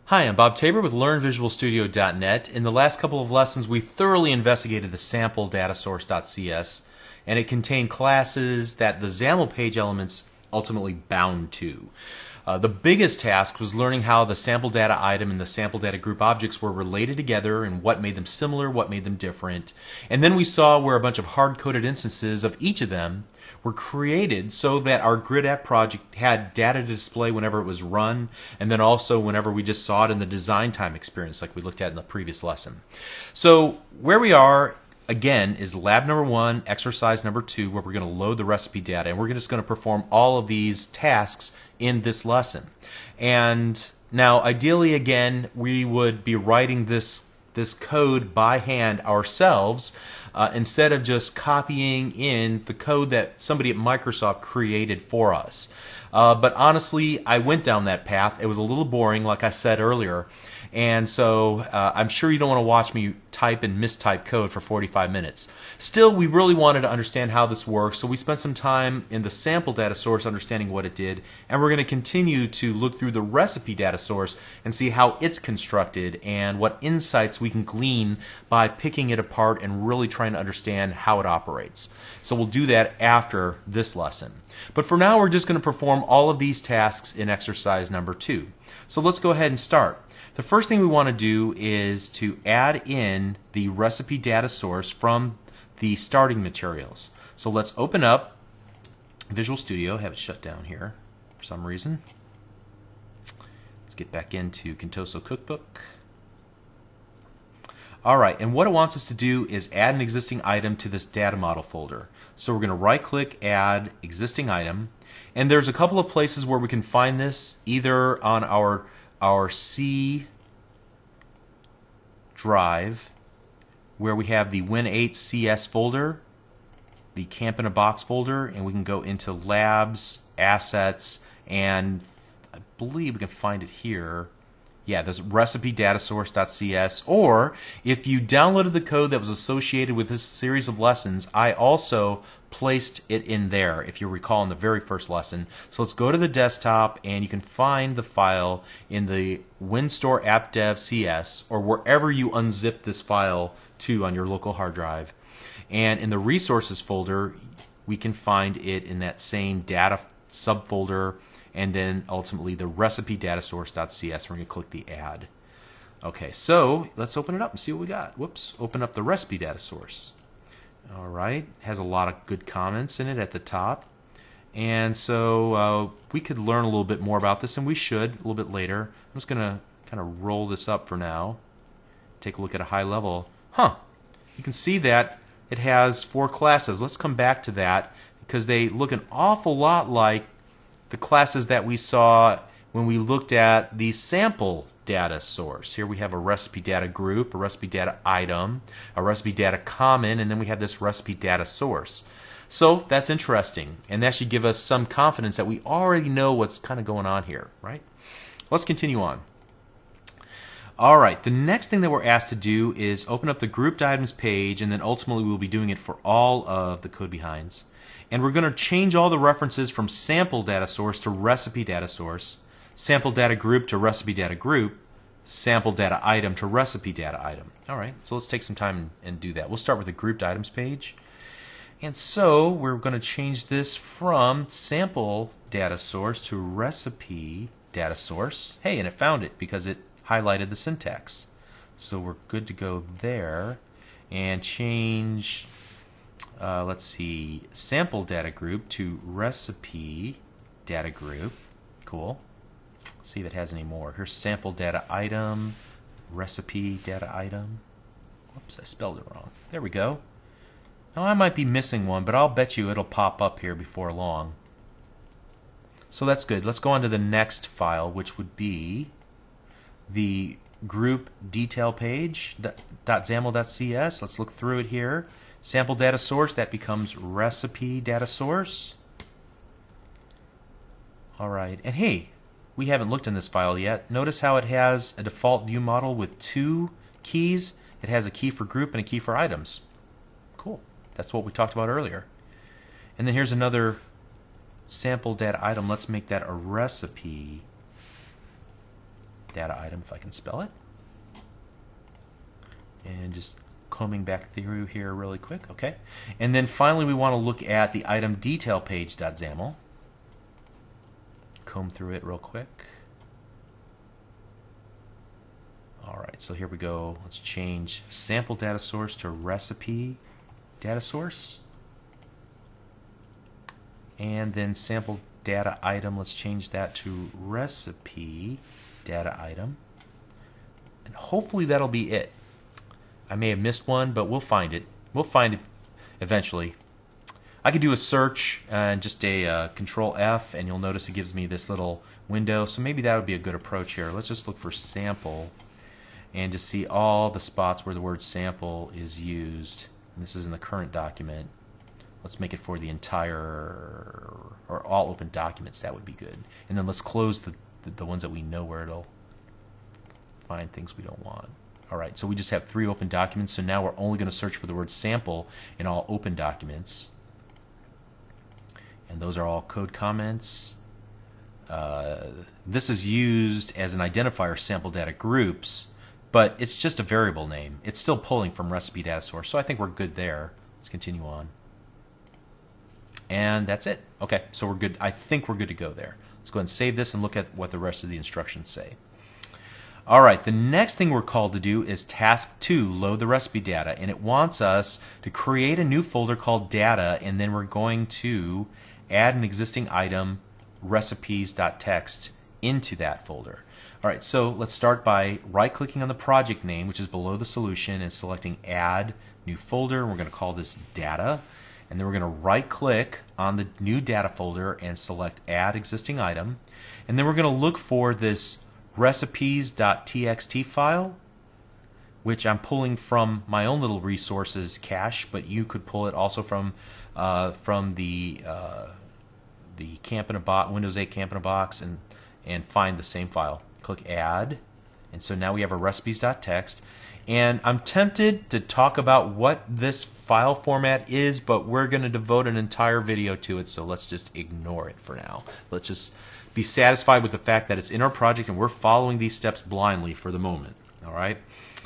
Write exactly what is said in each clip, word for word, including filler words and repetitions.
Hi, I'm Bob Tabor with Learn Visual Studio dot net. In the last couple of lessons, we thoroughly investigated the sample data source.cs, and it contained classes that the XAML page elements ultimately bound to. Uh, the biggest task was learning how the sample data item and the sample data group objects were related together and what made them similar, what made them different. And then we saw where a bunch of hard-coded instances of each of them were created so that our grid app project had data to display whenever it was run, and then also whenever we just saw it in the design time experience like we looked at in the previous lesson. So where we are again is lab number one, exercise number two, where we're going to load the recipe data, and we're just going to perform all of these tasks in this lesson. And now ideally again we would be writing this this code by hand ourselves, uh, instead of just copying in the code that somebody at Microsoft created for us. Uh, but honestly, I went down that path. It was a little boring, like I said earlier, and so uh, I'm sure you don't want to watch me type and mistype code for forty-five minutes. Still, we really wanted to understand how this works, so we spent some time in the sample data source understanding what it did, and we're going to continue to look through the recipe data source and see how it's constructed and what insights we can glean by picking it apart and really trying to understand how it operates. So we'll do that after this lesson. But for now, we're just going to perform all of these tasks in exercise number two. So let's go ahead and start. The first thing we want to do is to add in the recipe data source from the starting materials. So let's open up Visual Studio, have it shut down here for some reason. Let's get back into Contoso Cookbook. Alright, and what it wants us to do is add an existing item to this data model folder. So we're going to right click, add existing item, and there's a couple of places where we can find this, either on our our C drive, where we have the Win eight C S folder, the Camp in a Box folder, and we can go into Labs, Assets, and I believe we can find it here. Yeah, there's recipe data source.cs, or if you downloaded the code that was associated with this series of lessons, I also placed it in there, if you recall, in the very first lesson. So let's go to the desktop, and you can find the file in the WinStore AppDev C S, or wherever you unzip this file to on your local hard drive. And in the resources folder, we can find it in that same data subfolder, and then ultimately the recipe data source.cs. We're going to click the add. Okay, so let's open it up and see what we got. Whoops, open up the recipe data source. All right, has a lot of good comments in it at the top. And so uh, we could learn a little bit more about this, and we should a little bit later. I'm just going to kind of roll this up for now. Take a look at a high level. Huh, you can see that it has four classes. Let's come back to that because they look an awful lot like the classes that we saw when we looked at the sample data source. Here we have a recipe data group, a recipe data item, a recipe data common, and then we have this recipe data source. So that's interesting, and that should give us some confidence that we already know what's kind of going on here, right? Let's continue on. All right, the next thing that we're asked to do is open up the grouped items page, and then ultimately we'll be doing it for all of the code behinds. And we're going to change all the references from sample data source to recipe data source, sample data group to recipe data group, sample data item to recipe data item. All right, so let's take some time and do that. We'll start with the grouped items page. And so we're going to change this from sample data source to recipe data source. Hey, and it found it because it highlighted the syntax. So we're good to go there. And change, uh, let's see, sample data group to recipe data group. Cool. Let's see if it has any more. Here's sample data item, recipe data item. Whoops, I spelled it wrong. There we go. Now I might be missing one, but I'll bet you it'll pop up here before long. So that's good. Let's go on to the next file, which would be the group detail page, .xaml.cs. Let's look through it here. Sample data source, that becomes recipe data source. All right, and hey, we haven't looked in this file yet. Notice how it has a default view model with two keys. It has a key for group and a key for items. Cool. That's what we talked about earlier. And then here's another sample data item. Let's make that a recipe data item, if I can spell it. And just combing back through here really quick, okay. And then finally we want to look at the item detail page.xaml. Comb through it real quick. Alright, so here we go. Let's change sample data source to recipe data source. And then sample data item, let's change that to recipe data item. And hopefully that'll be it. I may have missed one, but we'll find it. We'll find it eventually. I could do a search and just a uh, control F, and you'll notice it gives me this little window. So maybe that would be a good approach here. Let's just look for sample and just see all the spots where the word sample is used. And this is in the current document. Let's make it for the entire, or all open documents. That would be good. And then let's close the, the, the ones that we know where it'll find things we don't want. All right, so we just have three open documents, so now we're only going to search for the word sample in all open documents. And those are all code comments. Uh, this is used as an identifier sample data groups, but it's just a variable name. It's still pulling from recipe data source, so I think we're good there. Let's continue on. And that's it. Okay, so we're good. I think we're good to go there. Let's go ahead and save this and look at what the rest of the instructions say. All right, the next thing we're called to do is task two, load the recipe data. And it wants us to create a new folder called data, and then we're going to add an existing item, recipes.txt, into that folder. All right, so let's start by right-clicking on the project name, which is below the solution, and selecting Add New Folder. We're going to call this Data. And then we're going to right-click on the new data folder and select Add Existing Item. And then we're going to look for this recipes.txt file, which I'm pulling from my own little resources cache, but you could pull it also from uh, from the uh, the Camp in a Box, Windows eight Camp in a Box, and and find the same file. Click Add, and so now we have a recipes.txt. And I'm tempted to talk about what this file format is, but we're going to devote an entire video to it, so let's just ignore it for now. Let's just be satisfied with the fact that it's in our project and we're following these steps blindly for the moment. All right.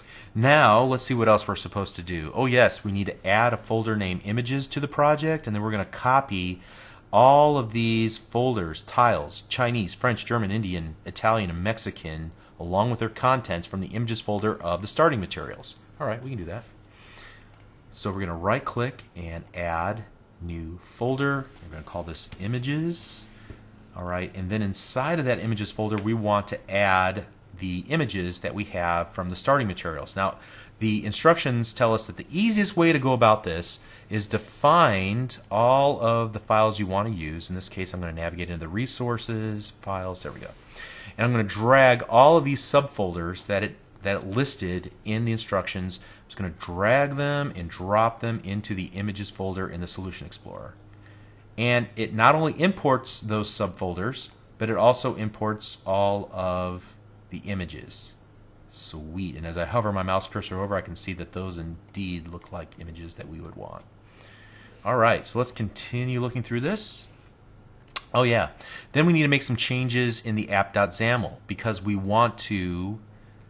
Now let's see what else we're supposed to do. Oh yes, we need to add a folder named Images to the project, and then we're going to copy all of these folders, tiles, Chinese, French, German, Indian, Italian, and Mexican, along with their contents from the Images folder of the starting materials. All right, we can do that. So we're going to right click and add new folder. We're going to call this Images. All right, and then inside of that Images folder, we want to add the images that we have from the starting materials. Now, the instructions tell us that the easiest way to go about this is to find all of the files you want to use. In this case, I'm going to navigate into the resources, files, there we go. And I'm going to drag all of these subfolders that it that it listed in the instructions. I'm just going to drag them and drop them into the Images folder in the Solution Explorer. And it not only imports those subfolders, but it also imports all of the images. Sweet. And as I hover my mouse cursor over, I can see that those indeed look like images that we would want. All right, so let's continue looking through this. Oh yeah, then we need to make some changes in the app.xaml because we want to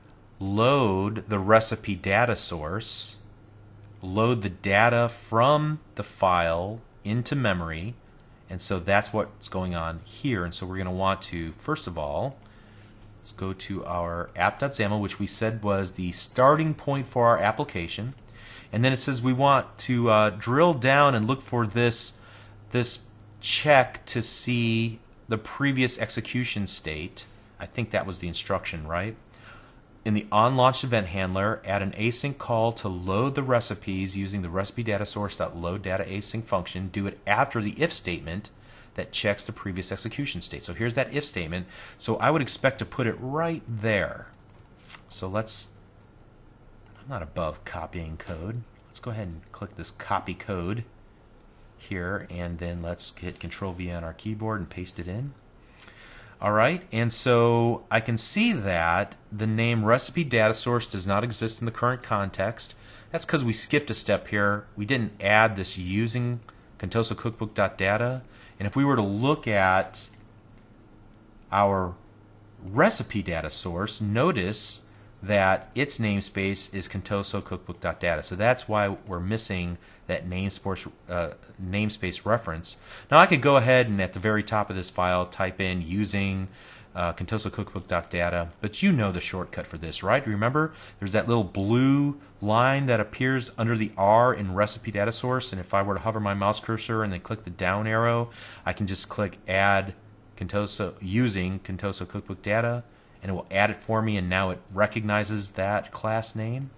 load the recipe data source, load the data from the file into memory, and so that's what's going on here. And so we're going to want to, first of all, let's go to our app.xaml, which we said was the starting point for our application. And then it says we want to uh, drill down and look for this this check to see the previous execution state. I think that was the instruction, right? In the onLaunch event handler, add an async call to load the recipes using the recipe data source.loadDataAsync function. Do it after the if statement that checks the previous execution state. So here's that if statement. So I would expect to put it right there. So let's, I'm not above copying code. Let's go ahead and click this copy code here, and then let's hit Control V on our keyboard and paste it in. All right, and so I can see that the name recipe data source does not exist in the current context. That's because we skipped a step here. We didn't add this using Contoso Cookbook.data. And if we were to look at our recipe data source, notice that its namespace is Contoso cookbook.data. So that's why we're missing that namespace, uh, namespace reference. Now I could go ahead and at the very top of this file type in using uh, Contoso cookbook.data, but you know the shortcut for this, right? Remember, there's that little blue line that appears under the R in recipe data source, and if I were to hover my mouse cursor and then click the down arrow, I can just click add Contoso using Contoso cookbook data, and it will add it for me, and now it recognizes that class name,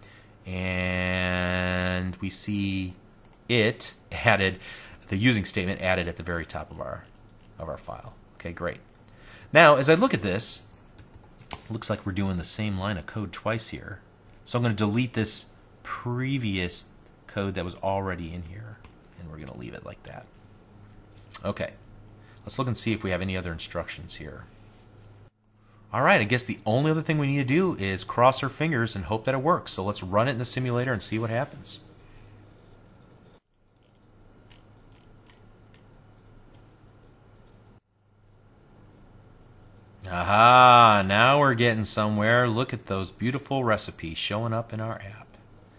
and we see it added, the using statement added at the very top of our of our file. Okay, great. Now as I look at this, it looks like we're doing the same line of code twice here. So I'm going to delete this previous code that was already in here, and we're going to leave it like that. Okay, let's look and see if we have any other instructions here. All right, I guess the only other thing we need to do is cross our fingers and hope that it works. So let's run it in the simulator and see what happens. Aha, now we're getting somewhere. Look at those beautiful recipes showing up in our app.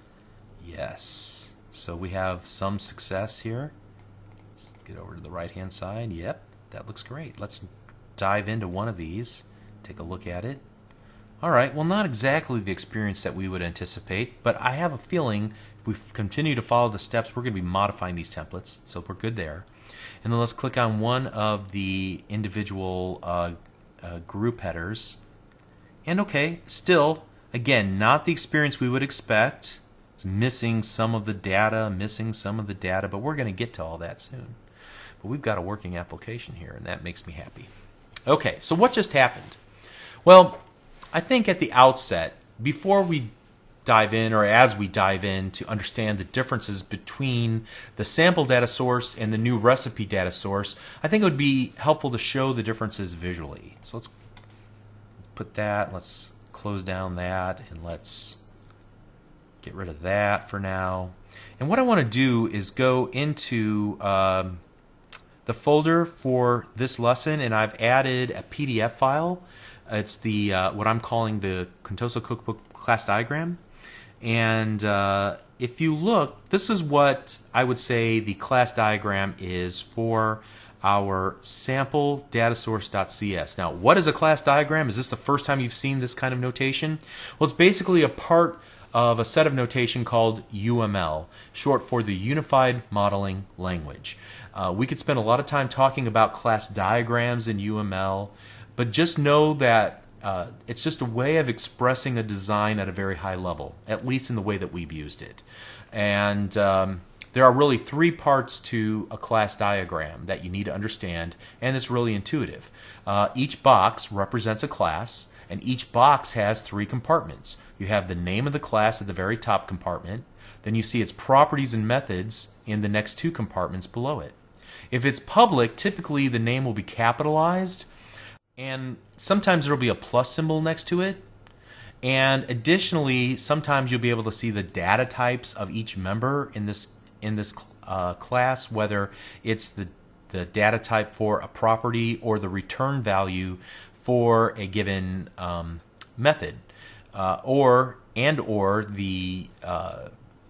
Yes, so we have some success here. Let's get over to the right hand side. Yep, that looks great. Let's dive into one of these. Take a look at it. All right, well, not exactly the experience that we would anticipate, but I have a feeling if we continue to follow the steps, we're going to be modifying these templates, so we're good there. And then let's click on one of the individual uh, uh, group headers. And okay, still, again, not the experience we would expect. It's missing some of the data, missing some of the data, but we're going to get to all that soon. But we've got a working application here, and that makes me happy. Okay, so what just happened? Well, I think at the outset, before we dive in, or as we dive in to understand the differences between the sample data source and the new recipe data source, I think it would be helpful to show the differences visually. So let's put that, let's close down that, and let's get rid of that for now. And what I want to do is go into um, the folder for this lesson, and I've added a P D F file. It's the uh, what I'm calling the Contoso Cookbook class diagram. And uh, if you look, this is what I would say the class diagram is for our sample data source.cs. Now, what is a class diagram? Is this the first time you've seen this kind of notation? Well, it's basically a part of a set of notation called U M L, short for the Unified Modeling Language. Uh, we could spend a lot of time talking about class diagrams in U M L, but just know that uh, it's just a way of expressing a design at a very high level, at least in the way that we've used it. And um, there are really three parts to a class diagram that you need to understand, and it's really intuitive. Uh, each box represents a class, and each box has three compartments. You have the name of the class at the very top compartment, then you see its properties and methods in the next two compartments below it. If it's public, typically the name will be capitalized, and sometimes there will be a plus symbol next to it. And additionally, sometimes you'll be able to see the data types of each member in this in this uh, class, whether it's the the data type for a property or the return value for a given um, method, uh, or and or the uh,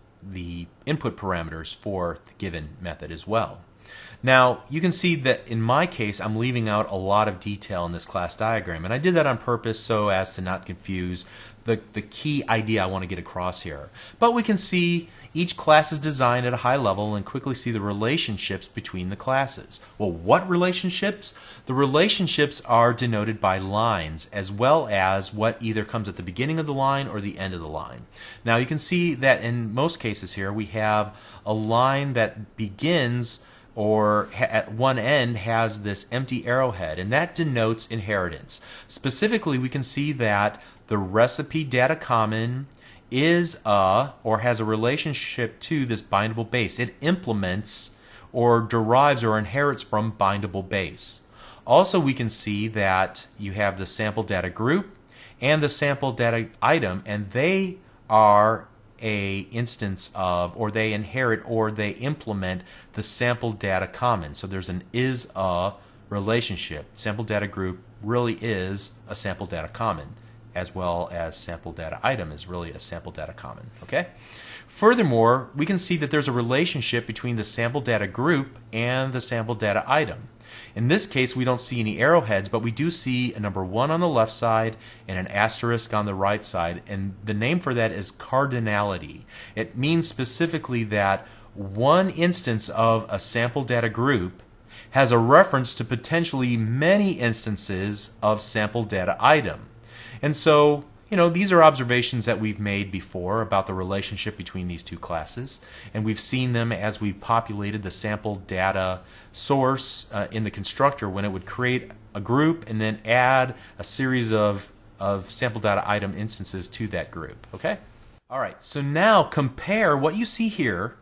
the input parameters for the given method as well. Now, you can see that in my case, I'm leaving out a lot of detail in this class diagram, and I did that on purpose so as to not confuse the, the key idea I want to get across here. But we can see each class is designed at a high level and quickly see the relationships between the classes. Well, what relationships? The relationships are denoted by lines, as well as what either comes at the beginning of the line or the end of the line. Now, you can see that in most cases here, we have a line that begins or at one end has this empty arrowhead, and that denotes inheritance. Specifically, we can see that the recipe data common is a, or has a relationship to this bindable base. It implements or derives or inherits from bindable base. Also, we can see that you have the sample data group and the sample data item, and they are a instance of, or they inherit, or they implement the sample data common. So there's an is a relationship, sample data group really is a sample data common, as well as sample data item is really a sample data common. Okay? Furthermore, we can see that there's a relationship between the sample data group and the sample data item. In this case, we don't see any arrowheads, but we do see a number one on the left side and an asterisk on the right side, and the name for that is cardinality. It means specifically that one instance of a sample data group has a reference to potentially many instances of sample data item. And so, you know, these are observations that we've made before about the relationship between these two classes, and we've seen them as we've populated the sample data source uh, in the constructor when it would create a group and then add a series of, of sample data item instances to that group. Okay? All right, so now compare what you see here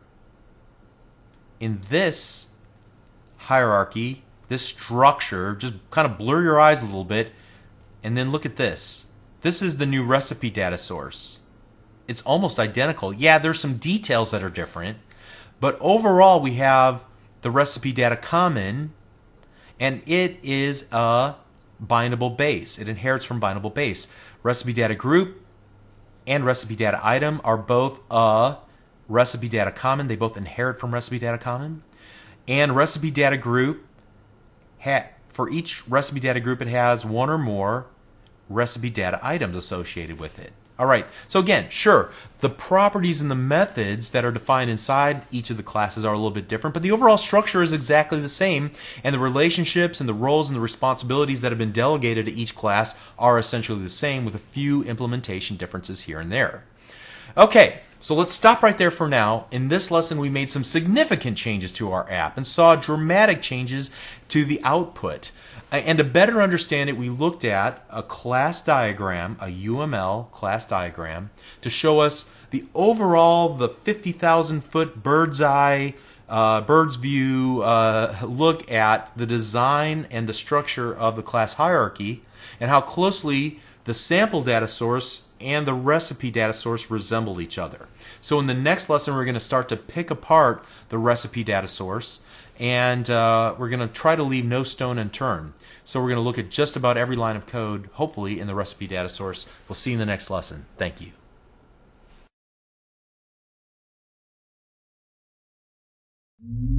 in this hierarchy, this structure. Just kind of blur your eyes a little bit, and then look at this. This is the new recipe data source. It's almost identical. Yeah, there's some details that are different, but overall we have the recipe data common, and it is a bindable base. It inherits from bindable base. Recipe data group and recipe data item are both a recipe data common. They both inherit from recipe data common. And recipe data group, ha for each recipe data group, it has one or more recipe data items associated with it. All right, so again, sure, the properties and the methods that are defined inside each of the classes are a little bit different, but the overall structure is exactly the same, and the relationships and the roles and the responsibilities that have been delegated to each class are essentially the same, with a few implementation differences here and there. Okay, so let's stop right there for now. In this lesson, we made some significant changes to our app and saw dramatic changes to the output. And to better understand it, we looked at a class diagram, a U M L class diagram, to show us the overall, the fifty thousand foot bird's eye, uh, bird's view uh, look at the design and the structure of the class hierarchy, and how closely the sample data source and the recipe data source resemble each other. So in the next lesson, we're going to start to pick apart the recipe data source, and uh, we're going to try to leave no stone unturned. So we're going to look at just about every line of code, hopefully, in the recipe data source. We'll see you in the next lesson. Thank you.